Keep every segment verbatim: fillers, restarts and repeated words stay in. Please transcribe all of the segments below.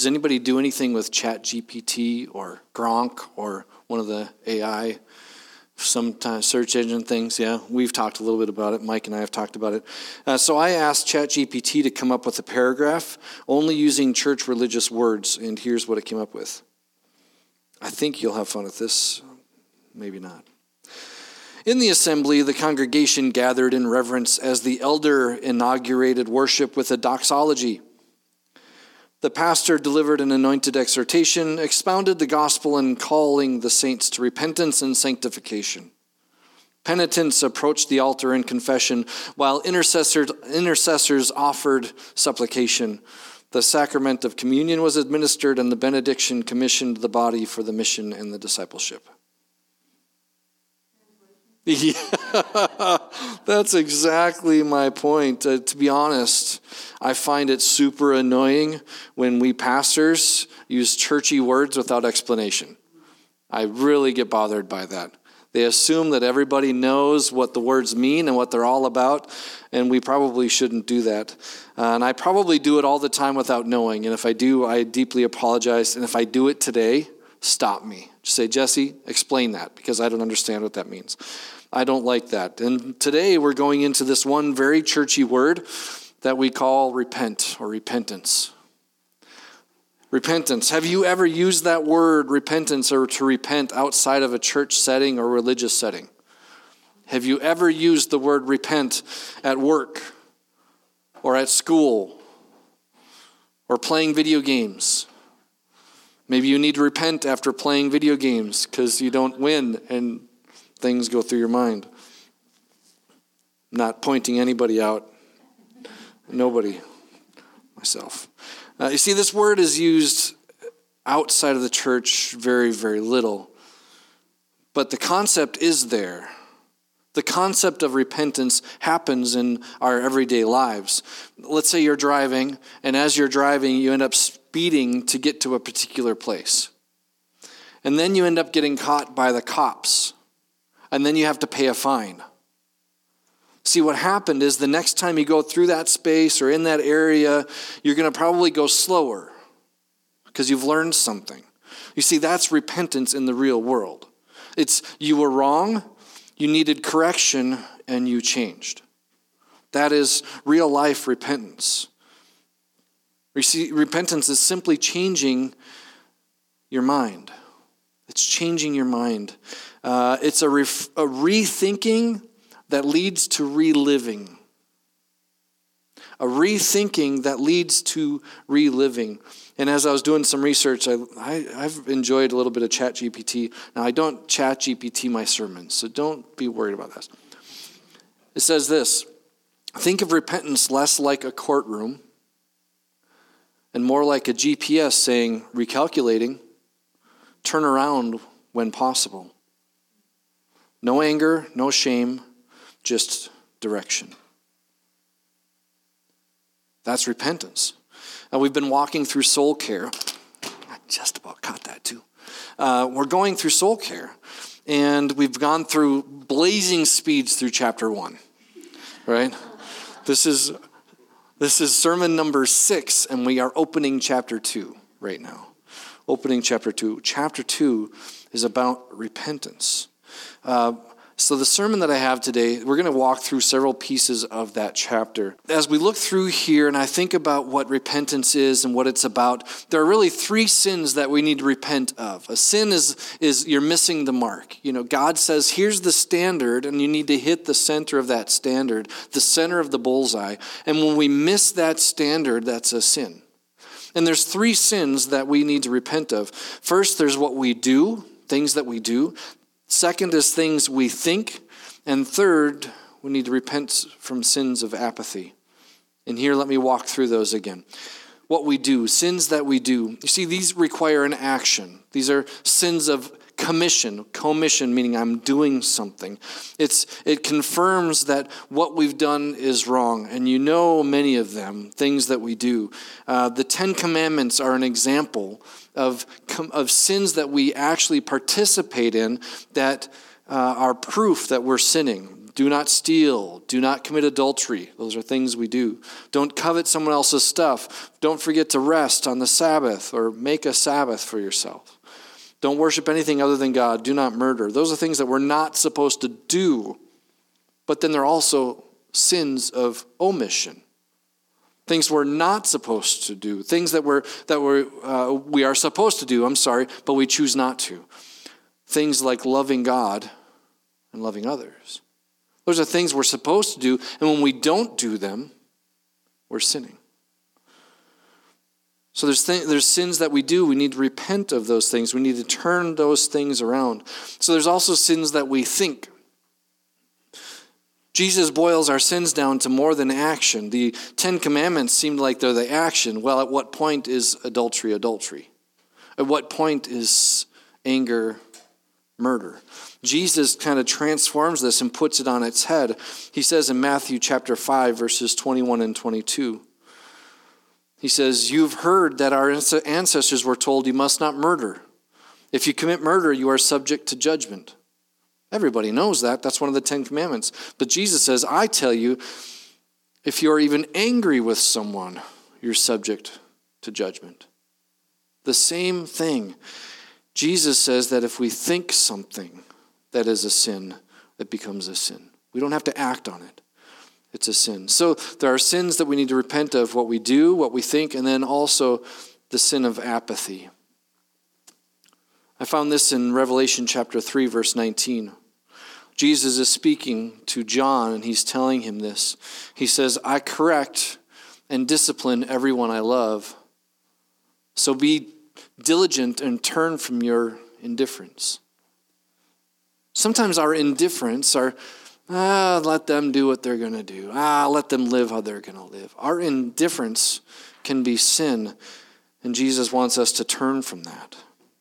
Does anybody do anything with ChatGPT or Gronk or one of the A I sometimes search engine things? Yeah, we've talked a little bit about it. Mike and I have talked about it. Uh, so I asked ChatGPT to come up with a paragraph only using church religious words, and here's what it came up with. I think you'll have fun with this. Maybe not. In the assembly, the congregation gathered in reverence as the elder inaugurated worship with a doxology. The pastor delivered an anointed exhortation, expounded the gospel, and calling the saints to repentance and sanctification. Penitents approached the altar in confession, while intercessors, intercessors offered supplication. The sacrament of communion was administered, and the benediction commissioned the body for the mission and the discipleship. Yeah, that's exactly my point. Uh, to be honest, I find it super annoying when we pastors use churchy words without explanation. I really get bothered by that. They assume that everybody knows what the words mean and what they're all about, and we probably shouldn't do that. Uh, and I probably do it all the time without knowing, and if I do, I deeply apologize. And if I do it today, stop me. Just say, Jesse, explain that, because I don't understand what that means. I don't like that. And today we're going into this one very churchy word that we call repent or repentance. Repentance. Have you ever used that word, repentance, or to repent outside of a church setting or religious setting? Have you ever used the word repent at work or at school or playing video games? Maybe you need to repent after playing video games because you don't win and things go through your mind. I'm not pointing anybody out. Nobody. Myself. Uh, you see, this word is used outside of the church very, very little. But the concept is there. The concept of repentance happens in our everyday lives. Let's say you're driving, and as you're driving, you end up speeding to get to a particular place. And then you end up getting caught by the cops. And then you have to pay a fine. See, what happened is the next time you go through that space or in that area, you're going to probably go slower because you've learned something. You see, that's repentance in the real world. It's you were wrong, you needed correction, and you changed. That is real life repentance. You see, repentance is simply changing your mind. It's changing your mind. Uh, it's a, ref- a rethinking that leads to reliving. A rethinking that leads to reliving. And as I was doing some research, I, I, I've enjoyed a little bit of ChatGPT. Now, I don't ChatGPT my sermons, so don't be worried about this. It says this: think of repentance less like a courtroom and more like a G P S saying, recalculating, turn around when possible. No anger, no shame, just direction. That's repentance. Now, we've been walking through soul care. I just about caught that too. Uh, we're going through soul care, and we've gone through blazing speeds through chapter one, right? This is this is sermon number six, and we are opening chapter two right now. Opening chapter two. Chapter two is about repentance. Uh, so the sermon that I have today, we're going to walk through several pieces of that chapter. As we look through here and I think about what repentance is and what it's about, there are really three sins that we need to repent of. A sin is, is you're missing the mark. You know, God says, here's the standard, and you need to hit the center of that standard, the center of the bullseye. And when we miss that standard, that's a sin. And there's three sins that we need to repent of. First, there's what we do, things that we do. Second is things we think. And third, we need to repent from sins of apathy. And here, let me walk through those again. What we do, sins that we do. You see, these require an action. These are sins of commission, commission, meaning I'm doing something. It's It confirms that what we've done is wrong. And you know many of them, things that we do. Uh, the Ten Commandments are an example of, of sins that we actually participate in that uh, are proof that we're sinning. Do not steal. Do not commit adultery. Those are things we do. Don't covet someone else's stuff. Don't forget to rest on the Sabbath or make a Sabbath for yourself. Don't worship anything other than God. Do not murder. Those are things that we're not supposed to do. But then they're also sins of omission. Things we're not supposed to do. Things that we're that we're uh, we are supposed to do, I'm sorry, but we choose not to. Things like loving God and loving others. Those are things we're supposed to do, and when we don't do them, we're sinning. So there's th- there's sins that we do. We need to repent of those things. We need to turn those things around. So there's also sins that we think. Jesus boils our sins down to more than action. The Ten Commandments seem like they're the action. Well, at what point is adultery adultery? At what point is anger murder? Jesus kind of transforms this and puts it on its head. He says in Matthew chapter five, verses twenty-one and twenty-two, he says, "You've heard that our ancestors were told you must not murder. If you commit murder, you are subject to judgment." Everybody knows that. That's one of the Ten Commandments. But Jesus says, I tell you, if you're even angry with someone, you're subject to judgment. The same thing. Jesus says that if we think something that is a sin, it becomes a sin. We don't have to act on it. It's a sin. So there are sins that we need to repent of, what we do, what we think, and then also the sin of apathy. I found this in Revelation chapter three, verse nineteen. Jesus is speaking to John, and he's telling him this. He says, I correct and discipline everyone I love. So be diligent and turn from your indifference. Sometimes our indifference, our, ah, let them do what they're going to do. Ah, let them live how they're going to live. Our indifference can be sin, and Jesus wants us to turn from that.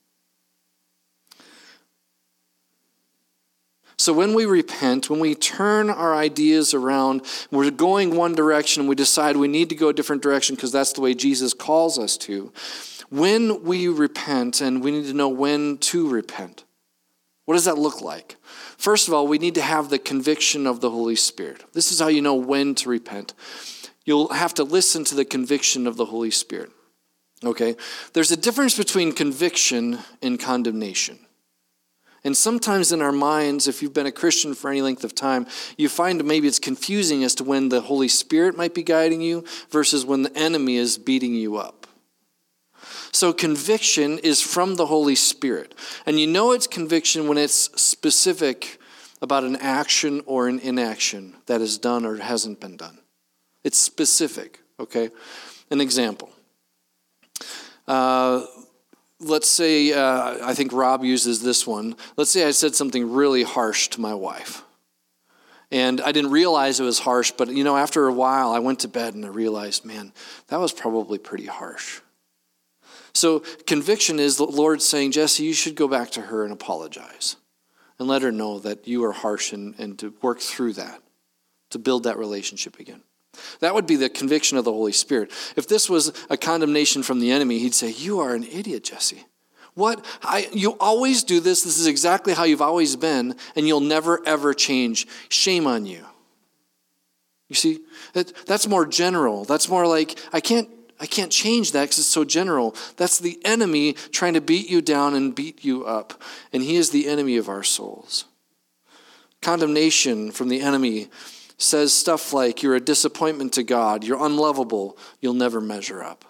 So when we repent, when we turn our ideas around, we're going one direction, we decide we need to go a different direction because that's the way Jesus calls us to. When we repent, and we need to know when to repent, what does that look like? First of all, we need to have the conviction of the Holy Spirit. This is how you know when to repent. You'll have to listen to the conviction of the Holy Spirit. Okay? There's a difference between conviction and condemnation. And sometimes in our minds, if you've been a Christian for any length of time, you find maybe it's confusing as to when the Holy Spirit might be guiding you versus when the enemy is beating you up. So conviction is from the Holy Spirit. And you know it's conviction when it's specific about an action or an inaction that is done or hasn't been done. It's specific, okay? An example. Uh... Let's say, uh, I think Rob uses this one. Let's say I said something really harsh to my wife. And I didn't realize it was harsh, but you know, after a while, I went to bed and I realized, man, that was probably pretty harsh. So conviction is the Lord saying, Jesse, you should go back to her and apologize. And let her know that you are harsh and, and to work through that, to build that relationship again. That would be the conviction of the Holy Spirit. If this was a condemnation from the enemy, he'd say, you are an idiot, Jesse. What? I, you always do this. This is exactly how you've always been, and you'll never, ever change. Shame on you. You see, that, that's more general. That's more like, I can't, I can't change that because it's so general. That's the enemy trying to beat you down and beat you up, and he is the enemy of our souls. Condemnation from the enemy says stuff like, you're a disappointment to God, you're unlovable, you'll never measure up.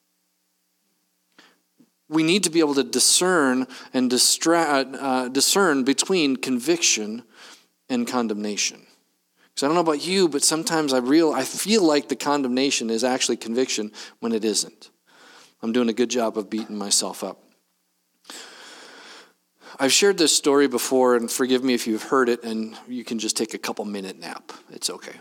We need to be able to discern and distra- uh, discern between conviction and condemnation. Because I don't know about you, but sometimes I real I feel like the condemnation is actually conviction when it isn't. I'm doing a good job of beating myself up. I've shared this story before, and forgive me if you've heard it, and you can just take a couple minute nap. It's okay.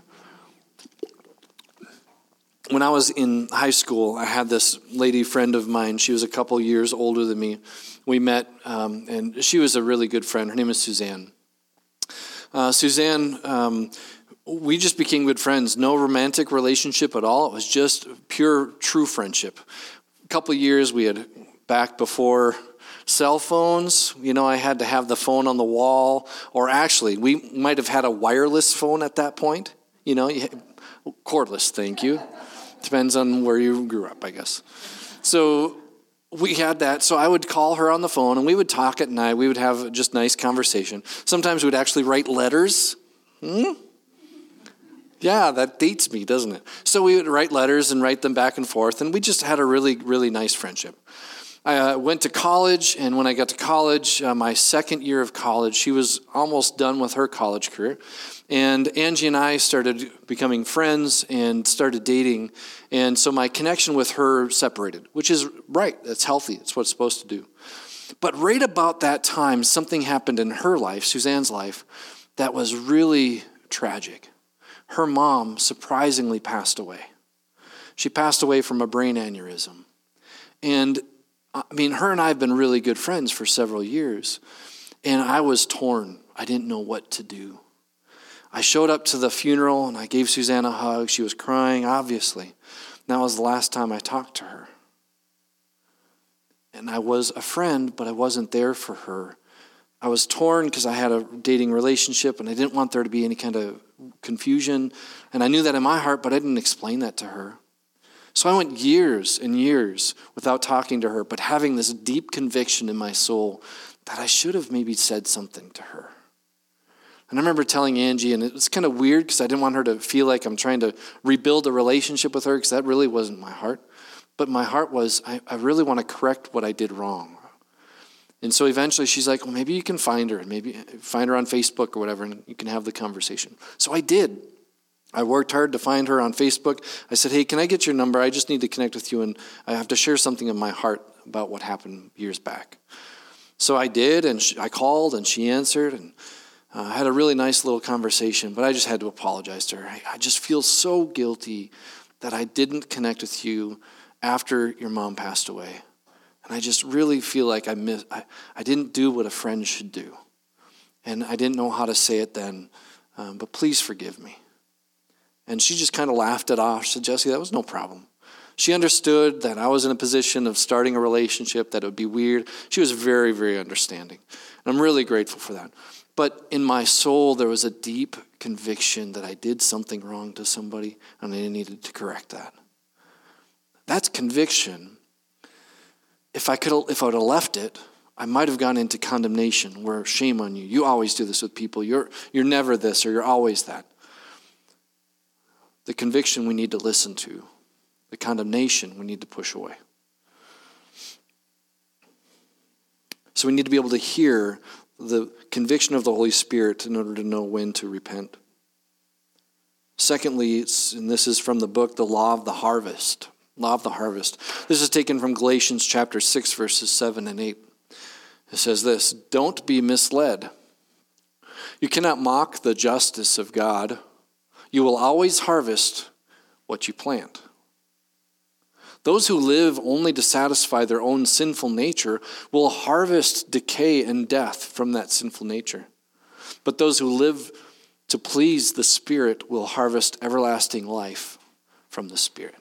When I was in high school, I had this lady friend of mine. She was a couple years older than me. We met, um, and she was a really good friend. Her name is Suzanne. Uh, Suzanne, um, we just became good friends. No romantic relationship at all. It was just pure, true friendship. A couple years we had, back before Cell phones, you know, I had to have the phone on the wall, or actually, we might have had a wireless phone at that point. You know, cordless, thank you. Depends on where you grew up, I guess. So we had that. So I would call her on the phone, and we would talk at night. We would have just nice conversation. Sometimes we'd actually write letters. Hmm? Yeah, that dates me, doesn't it? So we would write letters and write them back and forth, and we just had a really, really nice friendship. I uh, went to college, and when I got to college, uh, my second year of college, she was almost done with her college career. And Angie and I started becoming friends and started dating. And so my connection with her separated, which is right. That's healthy. It's what it's supposed to do. But right about that time, something happened in her life, Suzanne's life, that was really tragic. Her mom surprisingly passed away. She passed away from a brain aneurysm. And I mean, her and I have been really good friends for several years, and I was torn. I didn't know what to do. I showed up to the funeral, and I gave Suzanne a hug. She was crying, obviously. And that was the last time I talked to her. And I was a friend, but I wasn't there for her. I was torn because I had a dating relationship, and I didn't want there to be any kind of confusion. And I knew that in my heart, but I didn't explain that to her. So I went years and years without talking to her, but having this deep conviction in my soul that I should have maybe said something to her. And I remember telling Angie, and it was kind of weird because I didn't want her to feel like I'm trying to rebuild a relationship with her, because that really wasn't my heart. But my heart was, I, I really want to correct what I did wrong. And so eventually she's like, well, maybe you can find her, and maybe find her on Facebook or whatever, and you can have the conversation. So I did. I worked hard to find her on Facebook. I said, hey, can I get your number? I just need to connect with you, and I have to share something in my heart about what happened years back. So I did, and she, I called, and she answered, and I uh, had a really nice little conversation, but I just had to apologize to her. I, I just feel so guilty that I didn't connect with you after your mom passed away. And I just really feel like I, miss, I, I didn't do what a friend should do. And I didn't know how to say it then, um, but please forgive me. And she just kind of laughed it off. She said, Jesse, that was no problem. She understood that I was in a position of starting a relationship, that it would be weird. She was very, very understanding. And I'm really grateful for that. But in my soul, there was a deep conviction that I did something wrong to somebody, and I needed to correct that. That's conviction. If I could, if I would have left it, I might have gone into condemnation, where shame on you. You always do this with people. You're, you're never this, or you're always that. The conviction we need to listen to. The condemnation we need to push away. So we need to be able to hear the conviction of the Holy Spirit in order to know when to repent. Secondly, it's, and this is from the book, The Law of the Harvest. Law of the Harvest. This is taken from Galatians chapter six, verses seven and eight. It says this, don't be misled. You cannot mock the justice of God. You will always harvest what you plant. Those who live only to satisfy their own sinful nature will harvest decay and death from that sinful nature. But those who live to please the Spirit will harvest everlasting life from the Spirit.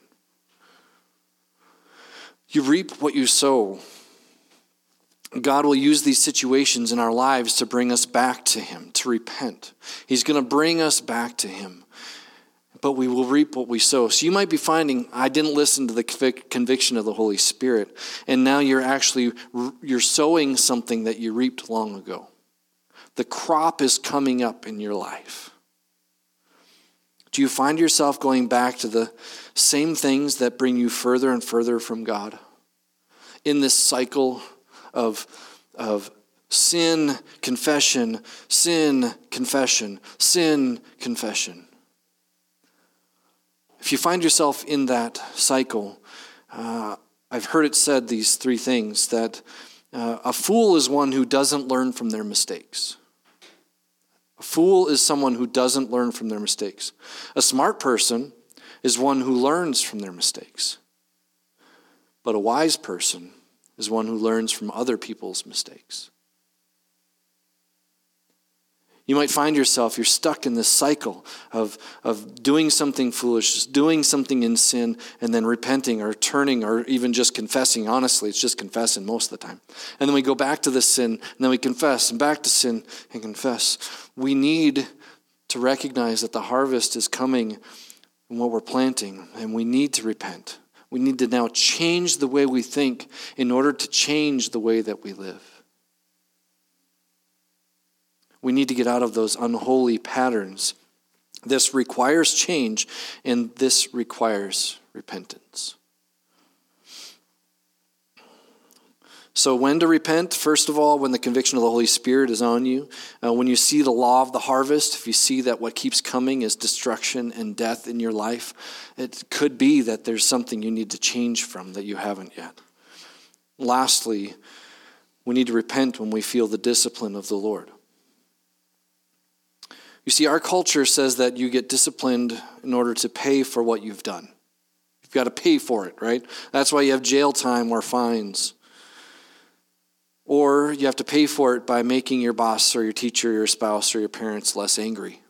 You reap what you sow. God will use these situations in our lives to bring us back to Him, to repent. He's going to bring us back to Him. But we will reap what we sow. So you might be finding, I didn't listen to the conviction of the Holy Spirit, and now you're actually, you're sowing something that you reaped long ago. The crop is coming up in your life. Do you find yourself going back to the same things that bring you further and further from God? In this cycle of, of sin, confession, sin, confession, sin, confession. If you find yourself in that cycle, uh, I've heard it said these three things, that uh, a fool is one who doesn't learn from their mistakes. A fool is someone who doesn't learn from their mistakes. A smart person is one who learns from their mistakes. But a wise person is one who learns from other people's mistakes. You might find yourself, you're stuck in this cycle of, of doing something foolish, doing something in sin, and then repenting or turning or even just confessing. Honestly, it's just confessing most of the time. And then we go back to this sin, and then we confess, and back to sin and confess. We need to recognize that the harvest is coming in what we're planting, and we need to repent. We need to now change the way we think in order to change the way that we live. We need to get out of those unholy patterns. This requires change, and this requires repentance. So when to repent? First of all, when the conviction of the Holy Spirit is on you. Uh, when you see the law of the harvest, if you see that what keeps coming is destruction and death in your life, it could be that there's something you need to change from that you haven't yet. Lastly, we need to repent when we feel the discipline of the Lord. You see, our culture says that you get disciplined in order to pay for what you've done. You've got to pay for it, right? That's why you have jail time or fines. Or you have to pay for it by making your boss or your teacher, your spouse, or your parents less angry.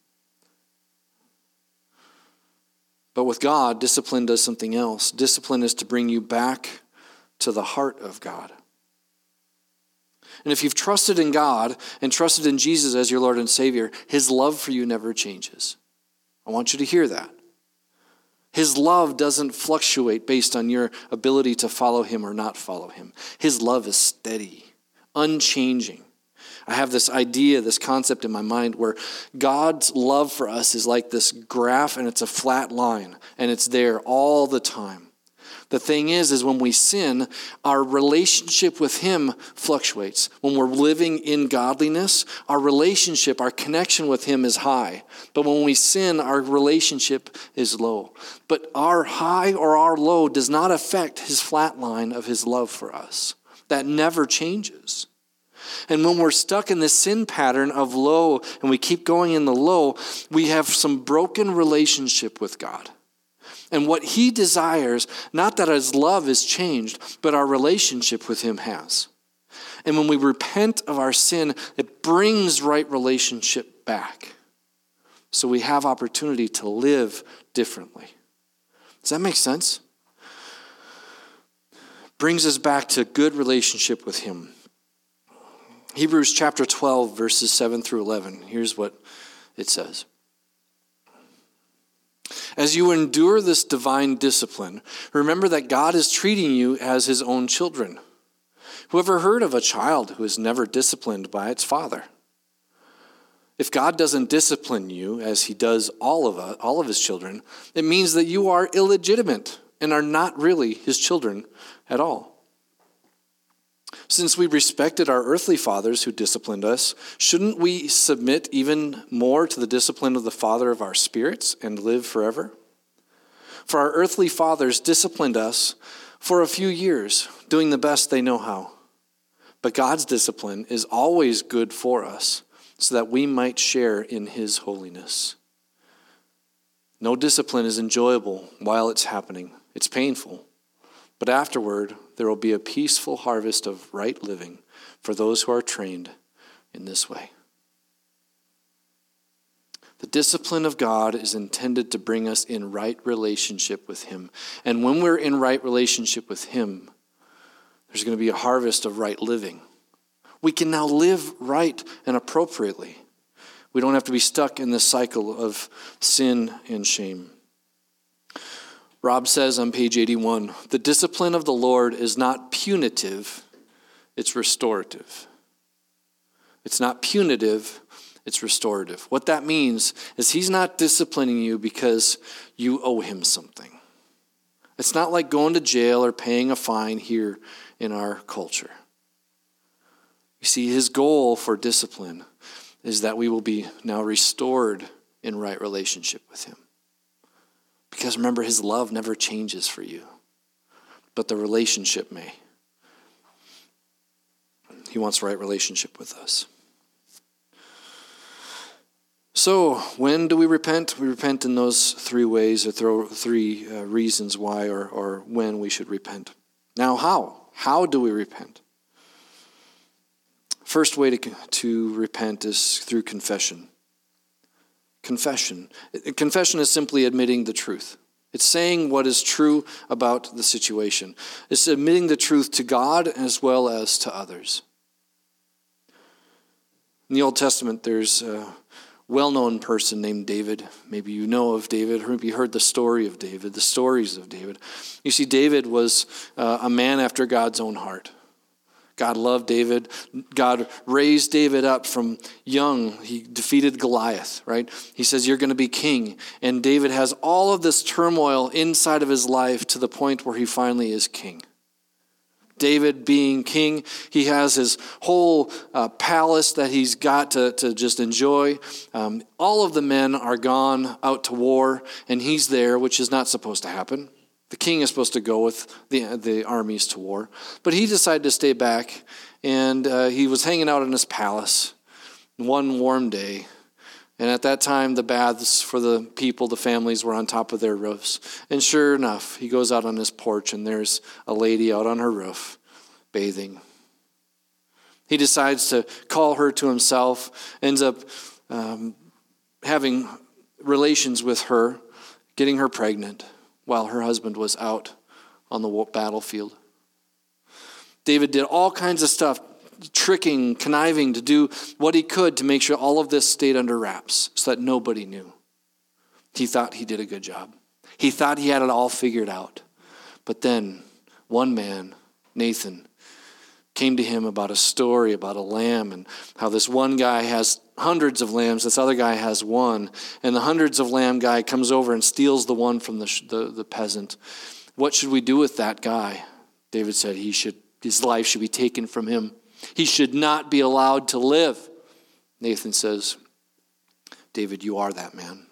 But with God, discipline does something else. Discipline is to bring you back to the heart of God. And if you've trusted in God and trusted in Jesus as your Lord and Savior, his love for you never changes. I want you to hear that. His love doesn't fluctuate based on your ability to follow him or not follow him. His love is steady, unchanging. I have this idea, this concept in my mind where God's love for us is like this graph, and it's a flat line, and it's there all the time. The thing is, is when we sin, our relationship with him fluctuates. When we're living in godliness, our relationship, our connection with him is high. But when we sin, our relationship is low. But our high or our low does not affect his flat line of his love for us. That never changes. And when we're stuck in this sin pattern of low, and we keep going in the low, we have some broken relationship with God. And what he desires, not that his love is changed, but our relationship with him has. And when we repent of our sin, it brings right relationship back. So we have opportunity to live differently. Does that make sense? Brings us back to good relationship with him. Hebrews chapter twelve, verses seven through eleven. Here's what it says. As you endure this divine discipline, remember that God is treating you as his own children. Whoever heard of a child who is never disciplined by its father? If God doesn't discipline you as he does all of us, all of his children, it means that you are illegitimate and are not really his children at all. Since we respected our earthly fathers who disciplined us, shouldn't we submit even more to the discipline of the Father of our spirits and live forever? For our earthly fathers disciplined us for a few years, doing the best they know how. But God's discipline is always good for us, so that we might share in his holiness. No discipline is enjoyable while it's happening. It's painful. But afterward, there will be a peaceful harvest of right living for those who are trained in this way. The discipline of God is intended to bring us in right relationship with him. And when we're in right relationship with him, there's going to be a harvest of right living. We can now live right and appropriately. We don't have to be stuck in this cycle of sin and shame. Rob says on page eighty-one, the discipline of the Lord is not punitive, it's restorative. It's not punitive, it's restorative. What that means is he's not disciplining you because you owe him something. It's not like going to jail or paying a fine here in our culture. You see, his goal for discipline is that we will be now restored in right relationship with him. Because remember, his love never changes for you, but the relationship may. He wants right relationship with us. So, when do we repent? We repent in those three ways, or throw three uh, reasons why or, or when we should repent. Now, how? How do we repent? First way to, to repent is through confession. Confession. Confession is simply admitting the truth. It's saying what is true about the situation. It's admitting the truth to God as well as to others. In the Old Testament, there's a well-known person named David. Maybe you know of David, or maybe you heard the story of David, the stories of David. You see, David was uh, a man after God's own heart. God loved David. God raised David up from young. He defeated Goliath, right? He says, you're going to be king. And David has all of this turmoil inside of his life to the point where he finally is king. David being king, he has his whole uh, palace that he's got to, to just enjoy. Um, all of the men are gone out to war, and he's there, which is not supposed to happen. The king is supposed to go with the the armies to war. But he decided to stay back, and uh, he was hanging out in his palace one warm day. And at that time, the baths for the people, the families, were on top of their roofs. And sure enough, he goes out on his porch, and there's a lady out on her roof bathing. He decides to call her to himself, ends up um, having relations with her, getting her pregnant, while her husband was out on the battlefield. David did all kinds of stuff, tricking, conniving to do what he could to make sure all of this stayed under wraps so that nobody knew. He thought he did a good job. He thought he had it all figured out. But then one man, Nathan, came to him about a story about a lamb and how this one guy has hundreds of lambs, this other guy has one, and the hundreds of lamb guy comes over and steals the one from the, the, the peasant. What should we do with that guy? David said he should, his life should be taken from him. He should not be allowed to live. Nathan says, David, you are that man.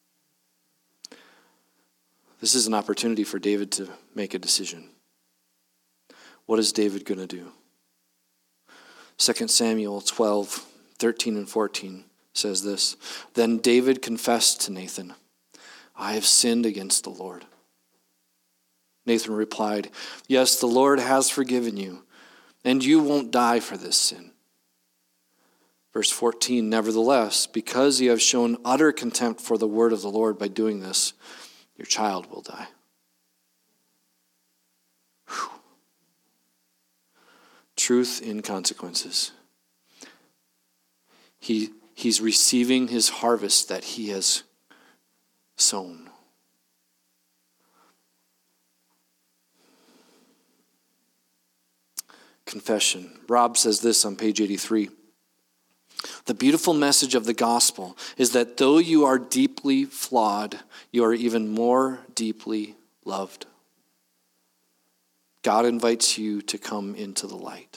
This is an opportunity for David to make a decision. What is David going to do? Second Samuel twelve, thirteen and fourteen says this. Then David confessed to Nathan, I have sinned against the Lord. Nathan replied, yes, the Lord has forgiven you, and you won't die for this sin. Verse fourteen, nevertheless, because you have shown utter contempt for the word of the Lord by doing this, your child will die. Whew. Truth in consequences. He, he's receiving his harvest that he has sown. Confession. Rob says this on page eighty-three. The beautiful message of the gospel is that though you are deeply flawed, you are even more deeply loved. God invites you to come into the light.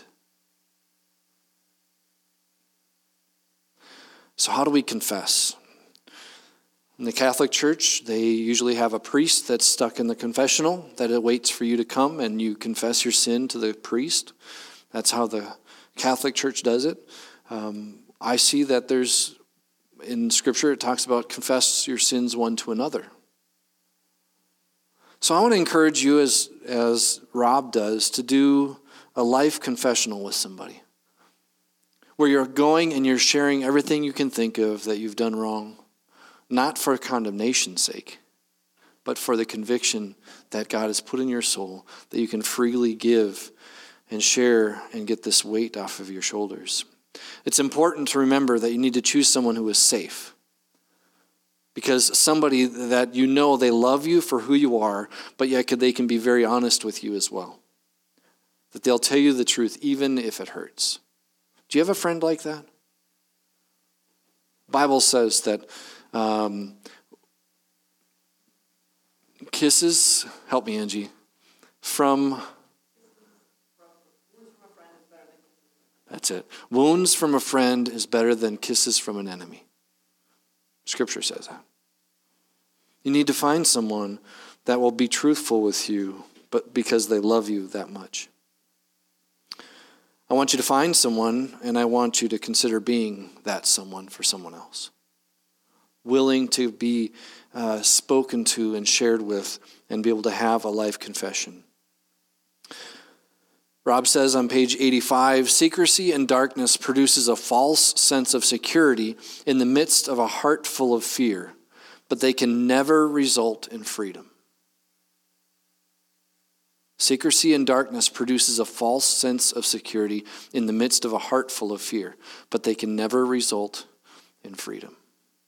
So how do we confess? In the Catholic Church, they usually have a priest that's stuck in the confessional that it waits for you to come and you confess your sin to the priest. That's how the Catholic Church does it. Um, I see that there's, in Scripture, it talks about confess your sins one to another. So I want to encourage you, as, as Rob does, to do a life confessional with somebody, where you're going and you're sharing everything you can think of that you've done wrong, not for condemnation's sake, but for the conviction that God has put in your soul that you can freely give and share and get this weight off of your shoulders. It's important to remember that you need to choose someone who is safe. Because somebody that you know they love you for who you are, but yet they can be very honest with you as well. That they'll tell you the truth even if it hurts. Do you have a friend like that? The Bible says that um, kisses, help me Angie, from, that's it. Wounds from a friend is better than kisses from an enemy. Scripture says that. You need to find someone that will be truthful with you, but because they love you that much. I want you to find someone, and I want you to consider being that someone for someone else. Willing to be uh, spoken to and shared with and be able to have a life confession. Rob says on page eighty-five, secrecy and darkness produces a false sense of security in the midst of a heart full of fear, but they can never result in freedom. Secrecy and darkness produces a false sense of security in the midst of a heart full of fear, but they can never result in freedom.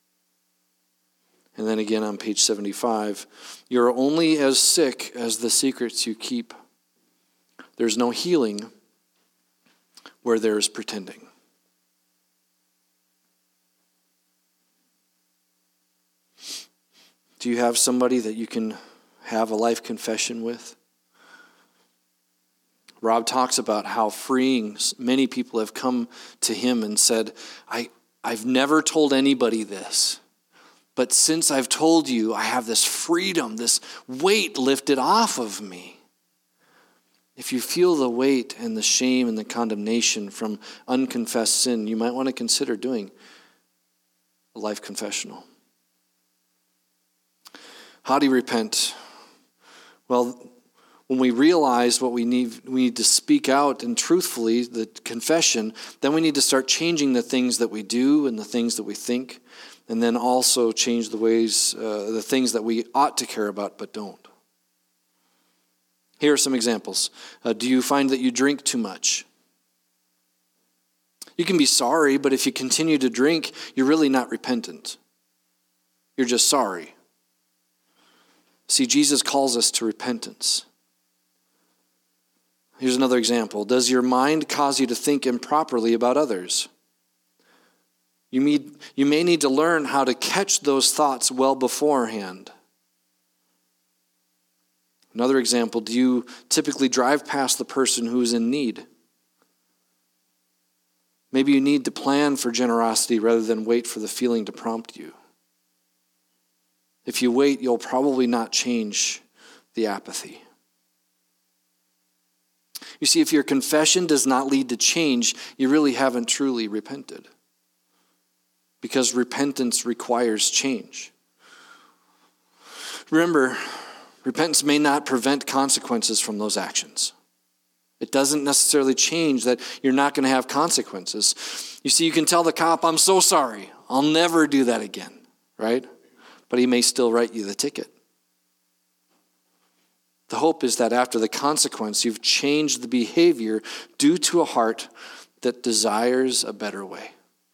And then again on page seventy-five, you're only as sick as the secrets you keep. There's no healing where there's pretending. Do you have somebody that you can have a life confession with? Rob talks about how freeing many people have come to him and said, I, I've never told anybody this, but since I've told you, I have this freedom, this weight lifted off of me. If you feel the weight and the shame and the condemnation from unconfessed sin, you might want to consider doing a life confessional. How do you repent? Well, when we realize what we need, we need to speak out and truthfully, the confession, then we need to start changing the things that we do and the things that we think, and then also change the ways, uh, the things that we ought to care about but don't. Here are some examples. Uh, do you find that you drink too much? You can be sorry, but if you continue to drink, you're really not repentant. You're just sorry. See, Jesus calls us to repentance. Here's another example. Does your mind cause you to think improperly about others? You may, you may need to learn how to catch those thoughts well beforehand. Another example, do you typically drive past the person who is in need? Maybe you need to plan for generosity rather than wait for the feeling to prompt you. If you wait, you'll probably not change the apathy. You see, if your confession does not lead to change, you really haven't truly repented. Because repentance requires change. Remember, repentance may not prevent consequences from those actions. It doesn't necessarily change that you're not going to have consequences. You see, you can tell the cop, I'm so sorry. I'll never do that again, right? But he may still write you the ticket. The hope is that after the consequence, you've changed the behavior due to a heart that desires a better way.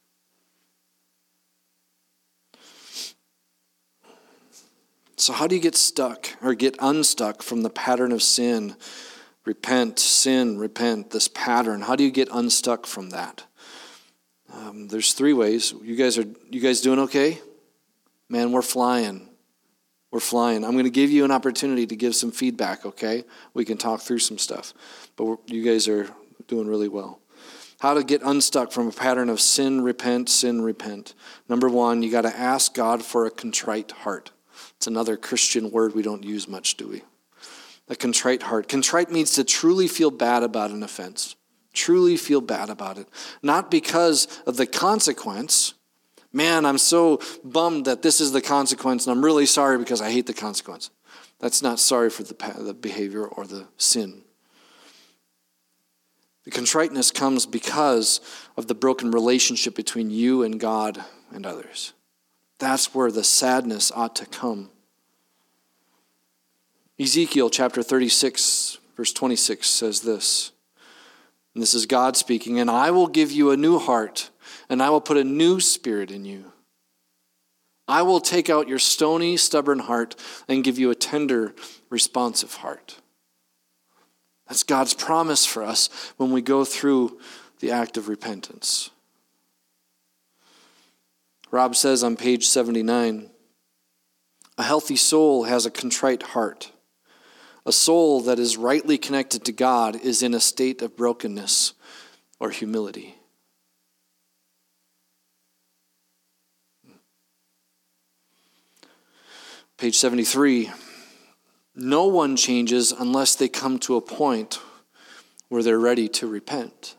So how do you get stuck or get unstuck from the pattern of sin? Repent, sin, repent, this pattern. How do you get unstuck from that? Um, there's three ways. You guys are you guys doing okay? Man, we're flying. We're flying. I'm going to give you an opportunity to give some feedback, okay? We can talk through some stuff. But we're, you guys are doing really well. How to get unstuck from a pattern of sin, repent, sin, repent. Number one, you got to ask God for a contrite heart. It's another Christian word we don't use much, do we? A contrite heart. Contrite means to truly feel bad about an offense. Truly feel bad about it. Not because of the consequence. Man, I'm so bummed that this is the consequence, and I'm really sorry because I hate the consequence. That's not sorry for the, the behavior or the sin. The contriteness comes because of the broken relationship between you and God and others. That's where the sadness ought to come. Ezekiel chapter thirty-six, verse twenty-six says this. And this is God speaking, and I will give you a new heart, and I will put a new spirit in you. I will take out your stony, stubborn heart and give you a tender, responsive heart. That's God's promise for us when we go through the act of repentance. Rob says on page seventy-nine, a healthy soul has a contrite heart. A soul that is rightly connected to God is in a state of brokenness or humility. Page seventy-three, no one changes unless they come to a point where they're ready to repent.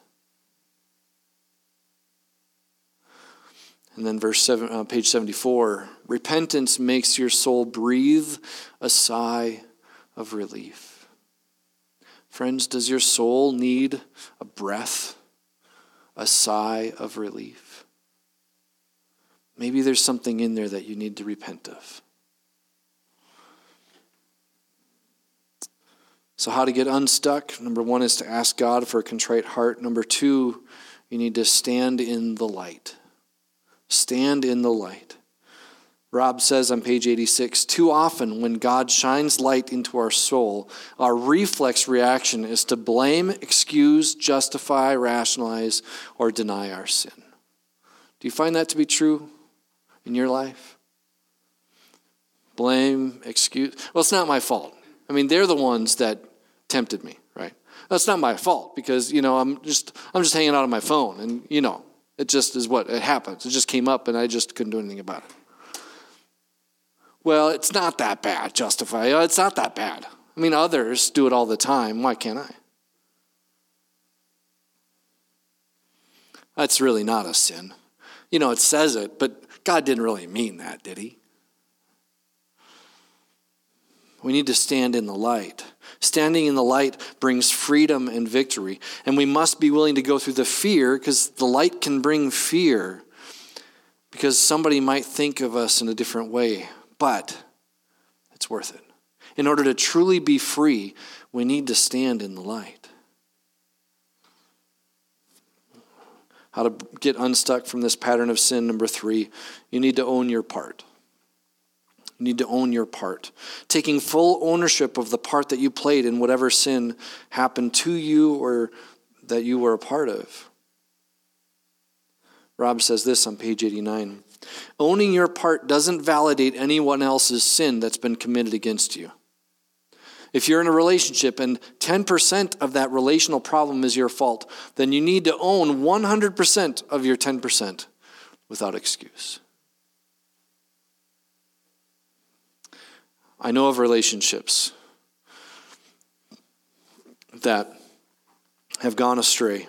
And then verse seven, uh, page seventy-four, repentance makes your soul breathe a sigh of relief. Friends, does your soul need a breath, a sigh of relief? Maybe there's something in there that you need to repent of. So how to get unstuck? Number one is to ask God for a contrite heart. Number two, you need to stand in the light. Stand in the light. Rob says on page eighty-six, too often when God shines light into our soul, our reflex reaction is to blame, excuse, justify, rationalize, or deny our sin. Do you find that to be true in your life? Blame, excuse. Well, it's not my fault. I mean, they're the ones that tempted me, right? That's not my fault because, you know, I'm just I'm just hanging out on my phone and, you know, it just is what it happens. It just came up and I just couldn't do anything about it. Well, it's not that bad, justify. It's not that bad. I mean, others do it all the time. Why can't I? That's really not a sin. You know, it says it, but God didn't really mean that, did he? We need to stand in the light. Standing in the light brings freedom and victory. And we must be willing to go through the fear because the light can bring fear because somebody might think of us in a different way. But it's worth it. In order to truly be free, we need to stand in the light. How to get unstuck from this pattern of sin, number three, you need to own your part. You need to own your part. Taking full ownership of the part that you played in whatever sin happened to you or that you were a part of. Rob says this on page eighty-nine. Owning your part doesn't validate anyone else's sin that's been committed against you. If you're in a relationship and ten percent of that relational problem is your fault, then you need to own one hundred percent of your ten percent without excuse. I know of relationships that have gone astray.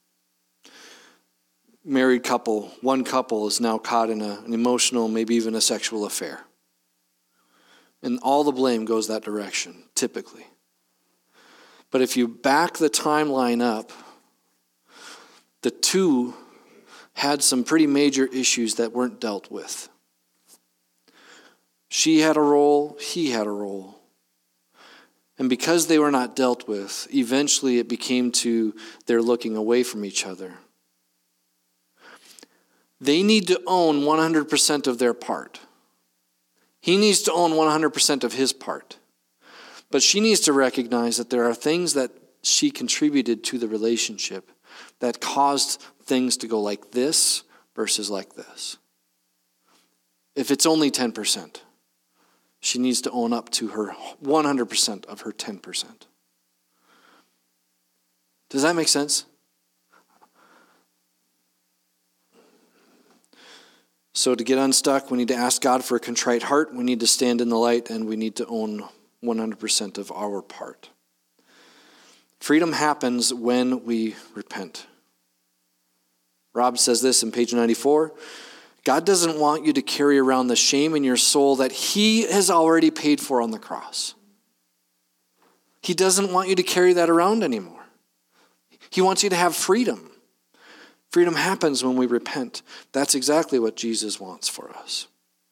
Married couple, one couple is now caught in a, an emotional, maybe even a sexual affair. And all the blame goes that direction, typically. But if you back the timeline up, the two had some pretty major issues that weren't dealt with. She had a role, he had a role. And because they were not dealt with, eventually it became to their looking away from each other. They need to own one hundred percent of their part. He needs to own one hundred percent of his part. But she needs to recognize that there are things that she contributed to the relationship that caused things to go like this versus like this. If it's only ten percent, she needs to own up to her one hundred percent of her ten percent. Does that make sense? So to get unstuck, we need to ask God for a contrite heart, we need to stand in the light, and we need to own one hundred percent of our part. Freedom happens when we repent. Rob says this in page ninety-four. God doesn't want you to carry around the shame in your soul that he has already paid for on the cross. He doesn't want you to carry that around anymore. He wants you to have freedom. Freedom happens when we repent. That's exactly what Jesus wants for us.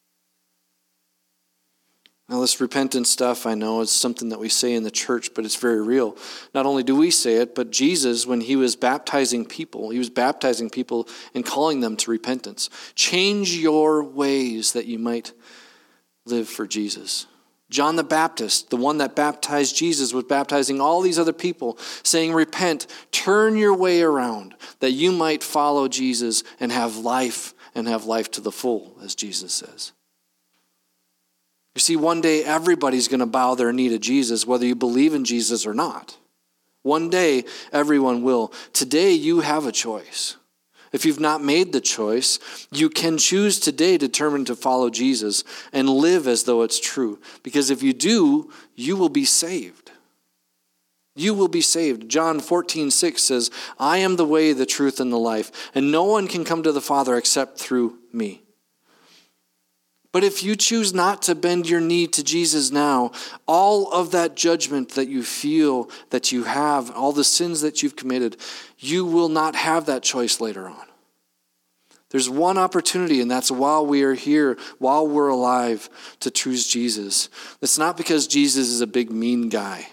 Now, this repentance stuff, I know, is something that we say in the church, but it's very real. Not only do we say it, but Jesus, when he was baptizing people, he was baptizing people and calling them to repentance. Change your ways that you might live for Jesus. John the Baptist, the one that baptized Jesus, was baptizing all these other people, saying, repent, turn your way around, that you might follow Jesus and have life, and have life to the full, as Jesus says. You see, one day everybody's going to bow their knee to Jesus, whether you believe in Jesus or not. One day everyone will. Today you have a choice. If you've not made the choice, you can choose today to determine to follow Jesus and live as though it's true. Because if you do, you will be saved. You will be saved. John fourteen six says, I am the way, the truth, and the life, and no one can come to the Father except through me. But if you choose not to bend your knee to Jesus now, all of that judgment that you feel that you have, all the sins that you've committed, you will not have that choice later on. There's one opportunity, and that's while we are here, while we're alive, to choose Jesus. It's not because Jesus is a big mean guy,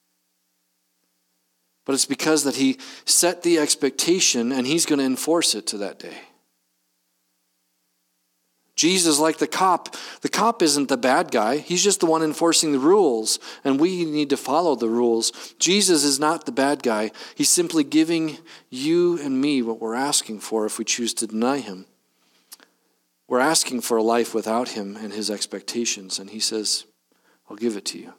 but it's because that he set the expectation and he's going to enforce it to that day. Jesus, like the cop, the cop isn't the bad guy. He's just the one enforcing the rules, and we need to follow the rules. Jesus is not the bad guy. He's simply giving you and me what we're asking for if we choose to deny him. We're asking for a life without him and his expectations, and he says, I'll give it to you.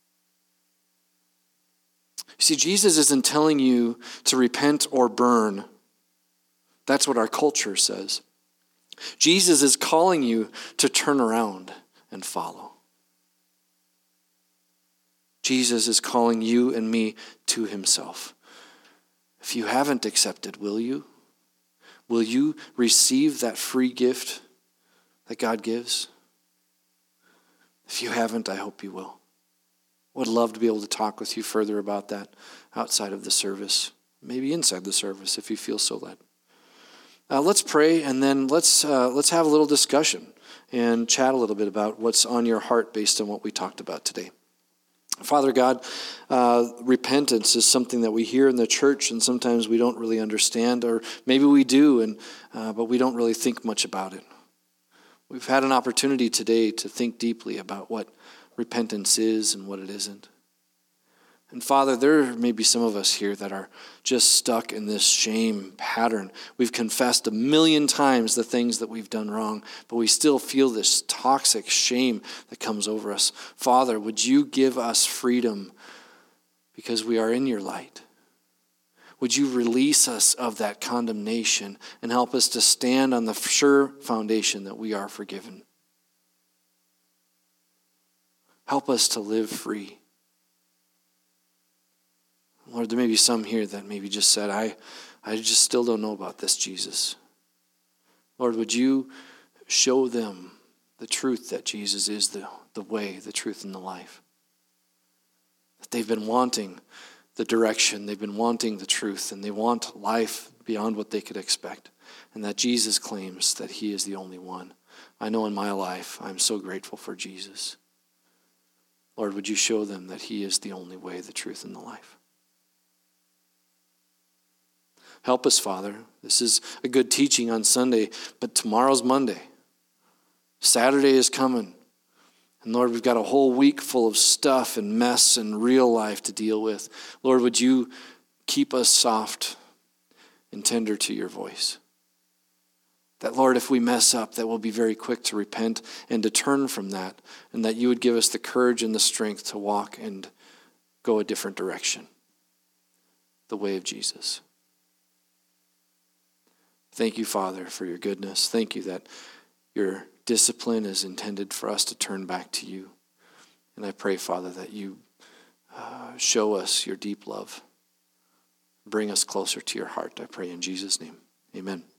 You see, Jesus isn't telling you to repent or burn. That's what our culture says. Jesus is calling you to turn around and follow. Jesus is calling you and me to himself. If you haven't accepted, will you? Will you receive that free gift that God gives? If you haven't, I hope you will. Would love to be able to talk with you further about that outside of the service, maybe inside the service if you feel so led. Uh, let's pray, and then let's uh, let's have a little discussion and chat a little bit about what's on your heart based on what we talked about today. Father God, uh, repentance is something that we hear in the church, and sometimes we don't really understand, or maybe we do, and uh, but we don't really think much about it. We've had an opportunity today to think deeply about what repentance is and what it isn't. And Father, there may be some of us here that are just stuck in this shame pattern. We've confessed a million times the things that we've done wrong, but we still feel this toxic shame that comes over us. Father, would you give us freedom because we are in your light? Would you release us of that condemnation and help us to stand on the sure foundation that we are forgiven? Help us to live free. Lord, there may be some here that maybe just said, I, I just still don't know about this Jesus. Lord, would you show them the truth that Jesus is the, the way, the truth, and the life? That they've been wanting the direction, they've been wanting the truth, and they want life beyond what they could expect. And that Jesus claims that he is the only one. I know in my life, I'm so grateful for Jesus. Lord, would you show them that he is the only way, the truth, and the life? Help us, Father. This is a good teaching on Sunday, but tomorrow's Monday. Saturday is coming. And Lord, we've got a whole week full of stuff and mess and real life to deal with. Lord, would you keep us soft and tender to your voice? That, Lord, if we mess up, that we'll be very quick to repent and to turn from that, and that you would give us the courage and the strength to walk and go a different direction, the way of Jesus. Thank you, Father, for your goodness. Thank you that your discipline is intended for us to turn back to you. And I pray, Father, that you uh, show us your deep love. Bring us closer to your heart, I pray in Jesus' name. Amen.